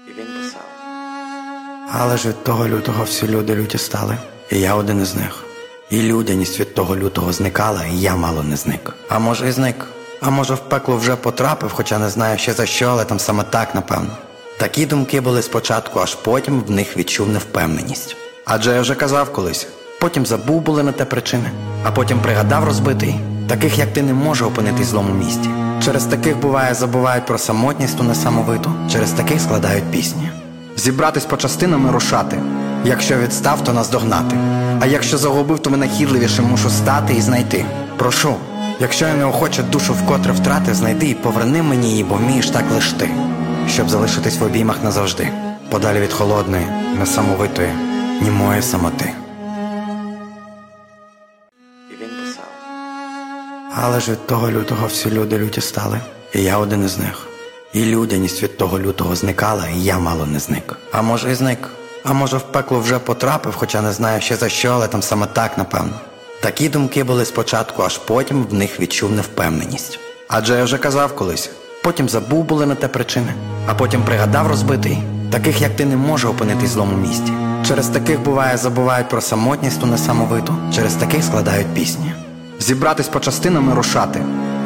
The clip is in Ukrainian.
І він писав: але ж від того лютого всі люди люті стали, і я один із них. І людяність від того лютого зникала, і я мало не зник. А може і зник, а може в пекло вже потрапив, хоча не знаю ще за що, але там саме так, напевно. Такі думки були спочатку, аж потім в них відчув невпевненість. Адже я вже казав колись, потім забув були на те причини, а потім пригадав розбитий. Таких, як ти, не може опинитись в злому місті. Через таких, буває, забувають про самотність ту несамовиту, через таких складають пісні. Зібратись по частинам і рушати. Якщо відстав, то наздогнати. А якщо загубив, то винахідливішим мушу стати і знайти. Прошу, якщо я неохоче душу вкотре втратив, знайди і поверни мені її, бо вмієш так лиш ти, щоб залишитись в обіймах назавжди, подалі від холодної, несамовитої, німої самоти. І він писав: але ж від того лютого всі люди люті стали, і я один із них. І людяність від того лютого зникала, і я мало не зник. А може і зник, а може в пекло вже потрапив, хоча не знаю ще за що, але там саме так, напевно. Такі думки були спочатку, аж потім в них відчув невпевненість. Адже я вже казав колись, потім забув були на те причини, а потім пригадав розбитий. Таких, як ти, не може опинитись в злому місті. Через таких, буває, забувають про самотність ту несамовиту, через таких складають пісні. Зібратись по частинам і рушати.